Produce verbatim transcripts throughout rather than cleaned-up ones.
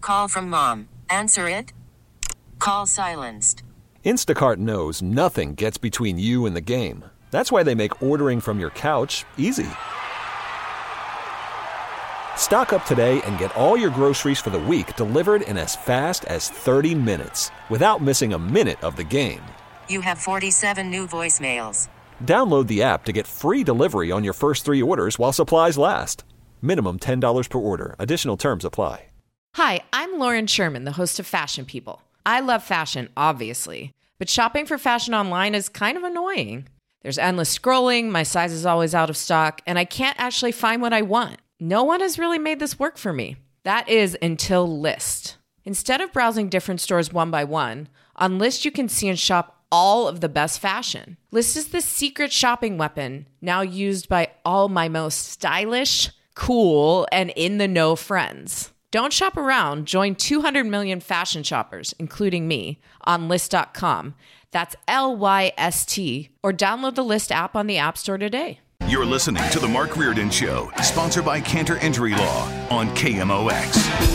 Call from mom. Answer it. Call silenced. Instacart knows nothing gets between you and the game. That's why they make ordering from your couch easy. Stock up today and get all your groceries for the week delivered in as fast as thirty minutes without missing a minute of the game. You have forty-seven new voicemails. Download the app to get free delivery on your first three orders while supplies last. Minimum ten dollars per order. Additional terms apply. Hi, I'm Lauren Sherman, the host of Fashion People. I love fashion, obviously, but shopping for fashion online is kind of annoying. There's endless scrolling, my size is always out of stock, and I can't actually find what I want. No one has really made this work for me. That is until Lyst. Instead of browsing different stores one by one, on Lyst you can see and shop all of the best fashion. Lyst is the secret shopping weapon now used by all my most stylish, cool, and in-the-know friends. Don't shop around. Join two hundred million fashion shoppers, including me, on Lyst dot com. That's L Y S T, or download the Lyst app on the App Store today. You're listening to The Mark Reardon Show, sponsored by Cantor Injury Law on K M O X.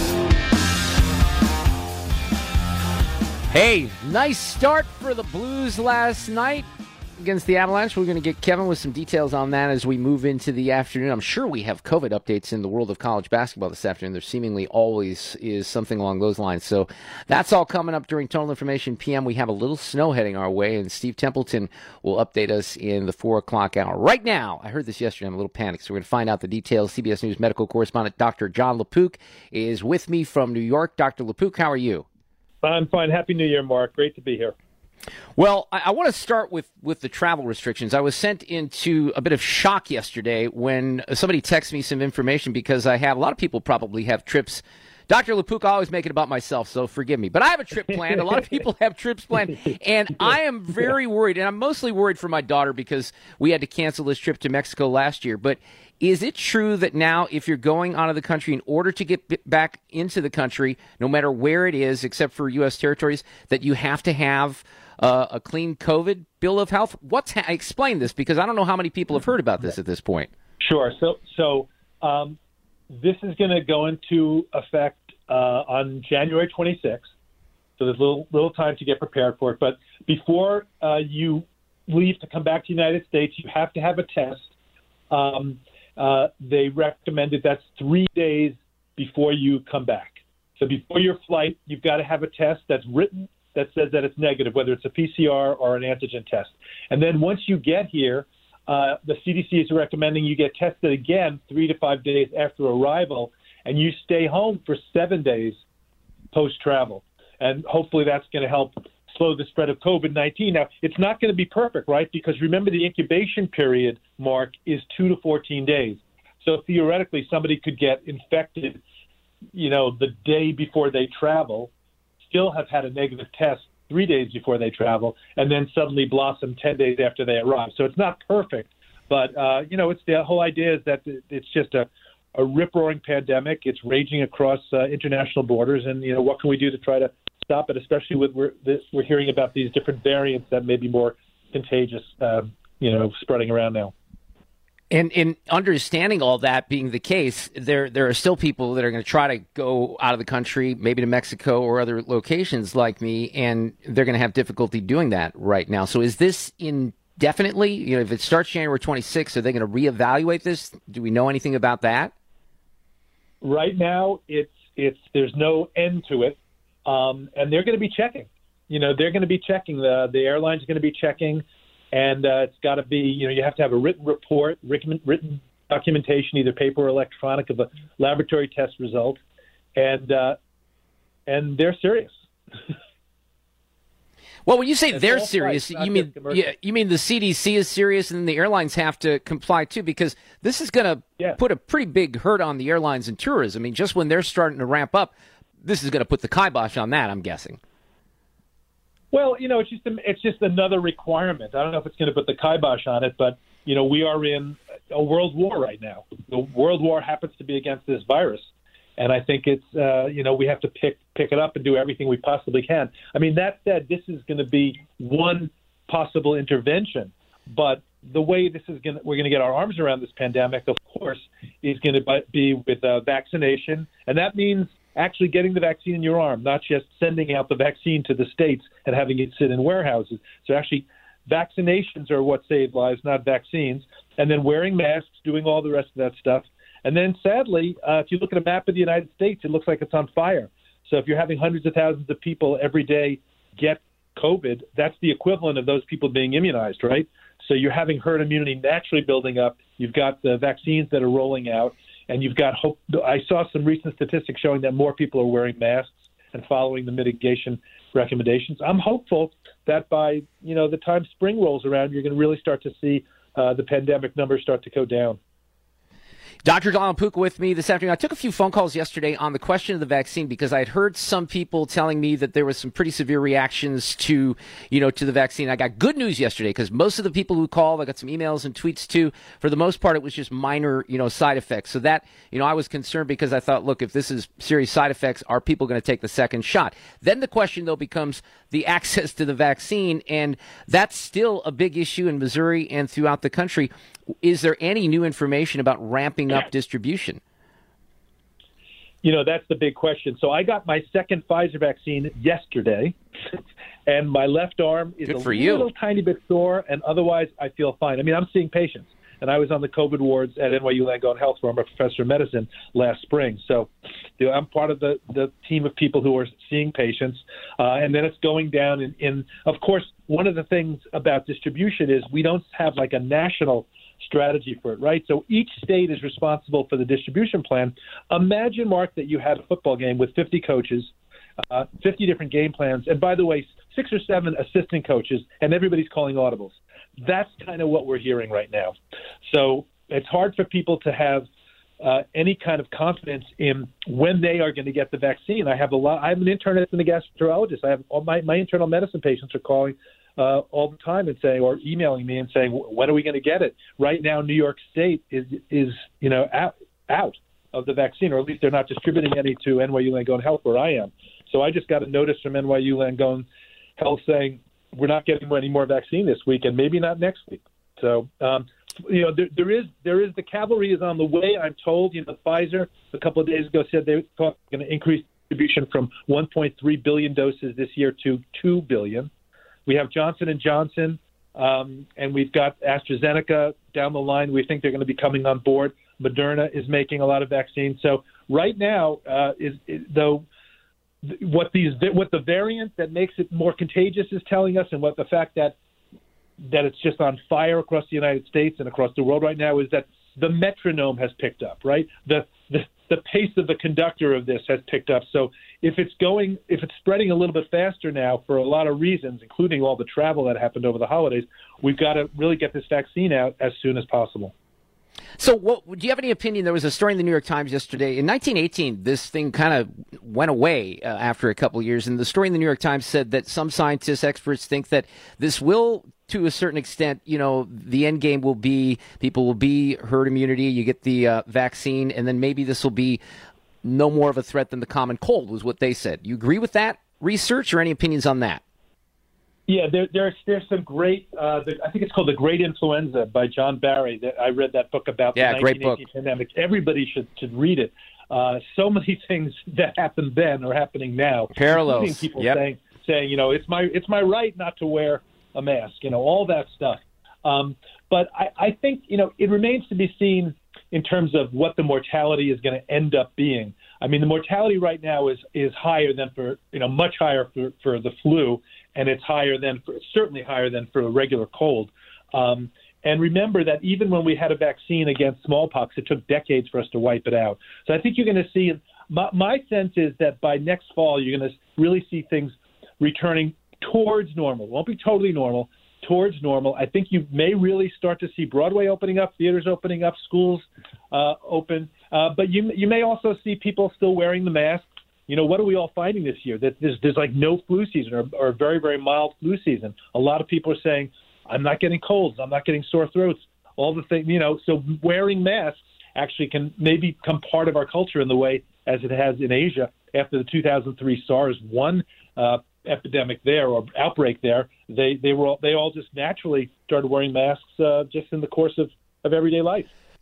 Hey, nice start for the Blues last night against the Avalanche. We're going to get Kevin with some details on that as we move into the afternoon. I'm sure we have COVID updates in the world of college basketball this afternoon. There seemingly always is something along those lines. So that's all coming up during Total Information P M. We have a little snow heading our way, and Steve Templeton will update us in the four o'clock hour. Right now, I heard this yesterday. I'm a little panicked, so we're going to find out the details. C B S News medical correspondent Doctor John LaPook is with me from New York. Doctor LaPook, how are you? I'm fine. Happy New Year, Mark. Great to be here. Well, I, I want to start with, with the travel restrictions. I was sent into a bit of shock yesterday when somebody texted me some information because I have, a lot of people probably have trips. Doctor LaPook, I always make it about myself, so forgive me. But I have a trip planned. A lot of people have trips planned. And I am very worried, and I'm mostly worried for my daughter because we had to cancel this trip to Mexico last year. But is it true that now if you're going out of the country in order to get back into the country, no matter where it is, except for U S territories, that you have to have uh, a clean COVID bill of health? What's ha- explain this, because I don't know how many people have heard about this at this point. Sure. So, so um, this is going to go into effect uh, on January twenty-sixth. So there's a little, little time to get prepared for it. But before uh, you leave to come back to the United States, you have to have a test. Um, uh, they recommended that's three days before you come back. So before your flight, you've got to have a test that's written that says that it's negative, whether it's a P C R or an antigen test. And then once you get here, uh, the C D C is recommending you get tested again three to five days after arrival, and you stay home for seven days post-travel. And hopefully that's going to help slow the spread of COVID nineteen. Now, it's not going to be perfect, right? Because remember, the incubation period, Mark, is two to fourteen days. So theoretically, somebody could get infected, you know, the day before they travel, still have had a negative test three days before they travel, and then suddenly blossom ten days after they arrive. So it's not perfect, but, uh, you know, it's the whole idea is that it's just a, a rip-roaring pandemic. It's raging across uh, international borders, and, you know, what can we do to try to stop it, especially with we're, this, we're hearing about these different variants that may be more contagious, uh, you know, spreading around now. And in understanding all that being the case, there there are still people that are going to try to go out of the country, maybe to Mexico or other locations like me, and they're going to have difficulty doing that right now. So is this indefinitely? You know, if it starts January twenty-sixth, are they going to reevaluate this? Do we know anything about that? Right now, it's it's there's no end to it. Um, and they're going to be checking. You know, they're going to be checking. The the airlines are going to be checking, and uh, it's got to be. You know, you have to have a written report, written, written documentation, either paper or electronic, of a laboratory test result, and uh, and they're serious. Well, when you say It's they're all serious, price, you mean yeah, you mean the C D C is serious, and the airlines have to comply too, because this is going to yeah. put a pretty big hurt on the airlines and tourism. I mean, just when they're starting to ramp up, this is going to put the kibosh on that, I'm guessing. Well, you know, it's just a, it's just another requirement. I don't know if it's going to put the kibosh on it, but you know, we are in a world war right now. The world war happens to be against this virus, and I think it's uh, you know, we have to pick pick it up and do everything we possibly can. I mean, that said, this is going to be one possible intervention, but the way this is going to, we're going to get our arms around this pandemic, of course, is going to be with uh, vaccination, and that means actually getting the vaccine in your arm, not just sending out the vaccine to the states and having it sit in warehouses. So actually, vaccinations are what save lives, not vaccines. And then wearing masks, doing all the rest of that stuff. And then, sadly, uh, if you look at a map of the United States, it looks like it's on fire. So if you're having hundreds of thousands of people every day get COVID, that's the equivalent of those people being immunized, right? So you're having herd immunity naturally building up. You've got the vaccines that are rolling out, and you've got hope. I saw some recent statistics showing that more people are wearing masks and following the mitigation recommendations. I'm hopeful that by, you know, the time spring rolls around, you're going to really start to see uh, the pandemic numbers start to go down. Doctor Donald Puka with me this afternoon. I took a few phone calls yesterday on the question of the vaccine because I had heard some people telling me that there was some pretty severe reactions to, you know, to the vaccine. I got good news yesterday because most of the people who called, I got some emails and tweets too. For the most part, it was just minor, you know, side effects. So that, you know, I was concerned because I thought, look, if this is serious side effects, are people going to take the second shot? Then the question, though, becomes the access to the vaccine, and that's still a big issue in Missouri and throughout the country. Is there any new information about ramping up distribution? You know, that's the big question. So I got my second Pfizer vaccine yesterday, and my left arm is Good a for you. little tiny bit sore, and otherwise I feel fine. I mean, I'm seeing patients, and I was on the COVID wards at N Y U Langone Health, where I'm a professor of medicine, last spring. So you know, I'm part of the, the team of people who are seeing patients, uh, and then it's going down in, in, of course, one of the things about distribution is we don't have like a national strategy for it, right? So each state is responsible for the distribution plan. Imagine, Mark, that you had a football game with fifty coaches, uh, fifty different game plans, and by the way, six or seven assistant coaches, and everybody's calling audibles. That's kind of what we're hearing right now. So it's hard for people to have uh, any kind of confidence in when they are going to get the vaccine. I have a lot. I have an internist and a gastroenterologist. I have all my, my internal medicine patients are calling Uh, all the time and saying, or emailing me and saying, when are we going to get it? Right now, New York State is, is you know, out, out of the vaccine, or at least they're not distributing any to N Y U Langone Health where I am. So I just got a notice from N Y U Langone Health saying we're not getting any more vaccine this week and maybe not next week. So, um, you know, there, there is there is the cavalry is on the way. I'm told, you know, Pfizer a couple of days ago said they were going to increase distribution from one point three billion doses this year to two billion. We have Johnson and Johnson, um, and we've got AstraZeneca down the line. We think they're going to be coming on board. Moderna is making a lot of vaccines. So right now, uh, is, is though what these what the variant that makes it more contagious is telling us, and what the fact that that it's just on fire across the United States and across the world right now is that the metronome has picked up. Right, the the the pace of the conductor of this has picked up. So if it's going, if it's spreading a little bit faster now for a lot of reasons, including all the travel that happened over the holidays, we've got to really get this vaccine out as soon as possible. So what, do you have any opinion? There was a story in the New York Times yesterday. In nineteen eighteen, this thing kind of went away uh, after a couple of years. And the story in the New York Times said that some scientists, experts think that this will, to a certain extent, you know, the end game will be people will be herd immunity. You get the uh, vaccine, and then maybe this will be no more of a threat than the common cold, was what they said. You agree with that research, or any opinions on that? Yeah, there, there's there's some great. Uh, the, I think it's called The Great Influenza by John Barry. That I read that book about yeah, the great nineteen eighteen book. pandemic. Everybody should should read it. Uh, so many things that happened then are happening now. Parallels. Including people Yep. saying saying you know it's my it's my right not to wear a mask. You know, all that stuff. Um, but I, I think you know it remains to be seen in terms of what the mortality is going to end up being. I mean, the mortality right now is is higher than for you know much higher for, for the flu, and it's higher than for, certainly higher than for a regular cold. Um, and remember that even when we had a vaccine against smallpox, it took decades for us to wipe it out. So I think you're going to see. My, my sense is that by next fall, you're going to really see things returning towards normal. It won't be totally normal. Towards normal. I think you may really start to see Broadway opening up, theaters opening up, schools uh, open. Uh, but you you may also see people still wearing the mask. You know, what are we all finding this year? That there's, there's like no flu season or, or a very, very mild flu season. A lot of people are saying, I'm not getting colds. I'm not getting sore throats. All the things, you know, so wearing masks actually can maybe become part of our culture in the way as it has in Asia after the two thousand three SARS one uh, epidemic there or outbreak there. They they were all, they all just naturally started wearing masks uh, just in the course of, of everyday life.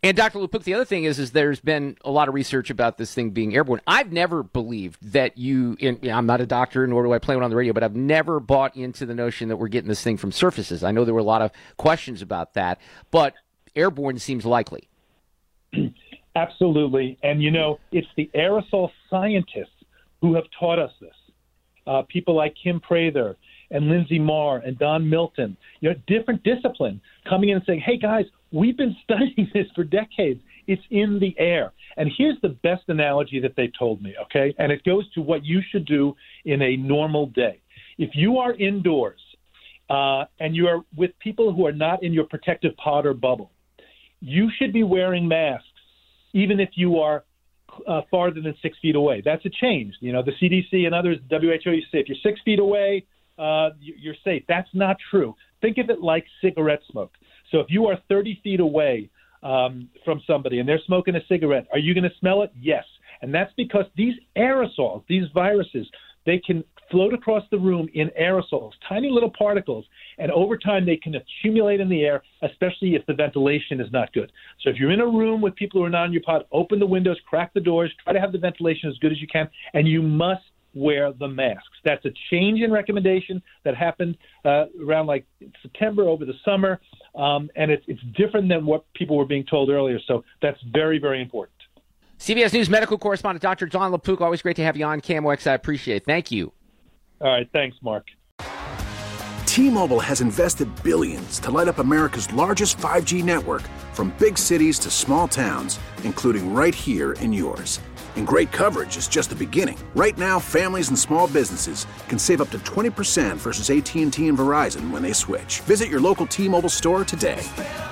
And Doctor Lupuk, the other thing is, is there's been a lot of research about this thing being airborne. I've never believed that you, in, you know, I'm not a doctor, nor do I play one on the radio, but I've never bought into the notion that we're getting this thing from surfaces. I know there were a lot of questions about that, but airborne seems likely. Absolutely. And, you know, it's the aerosol scientists who have taught us this. Uh, people like Kim Prather and Lindsay Marr and Don Milton, you know, different discipline coming in and saying, hey, guys, we've been studying this for decades. It's in the air. And here's the best analogy that they told me, okay? And it goes to what you should do in a normal day. If you are indoors uh, and you are with people who are not in your protective pod or bubble, you should be wearing masks, even if you are uh, farther than six feet away. That's a change. You know, the C D C and others, W H O, you say if you're six feet away, uh, you're safe. That's not true. Think of it like cigarette smoke. So if you are thirty feet away um, from somebody and they're smoking a cigarette, are you going to smell it? Yes. And that's because these aerosols, these viruses, they can float across the room in aerosols, tiny little particles, and over time they can accumulate in the air, especially if the ventilation is not good. So if you're in a room with people who are not in your pod, open the windows, crack the doors, try to have the ventilation as good as you can, and you must wear the masks. That's a change in recommendation that happened uh, around like September over the summer, um, and it's, it's different than what people were being told earlier. So that's very, very important. C B S News medical correspondent Doctor Jon Lupuk, always great to have you on K M O X. I appreciate it. Thank you. All right. Thanks, Mark. T-Mobile has invested billions to light up America's largest five G network, from big cities to small towns, including right here in yours. And great coverage is just the beginning. Right now, families and small businesses can save up to twenty percent versus A T and T and Verizon when they switch. Visit your local T-Mobile store today.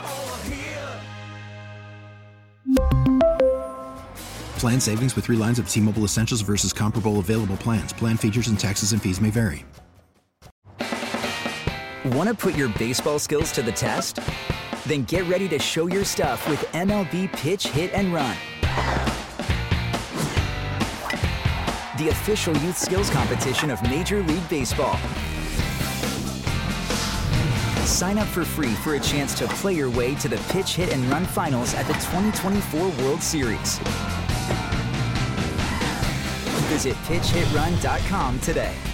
Plan savings with three lines of T-Mobile Essentials versus comparable available plans. Plan features and taxes and fees may vary. Want to put your baseball skills to the test? Then get ready to show your stuff with M L B Pitch, Hit, and Run. The official youth skills competition of Major League Baseball. Sign up for free for a chance to play your way to the Pitch, Hit, and Run finals at the twenty twenty-four World Series. Visit pitch hit run dot com today.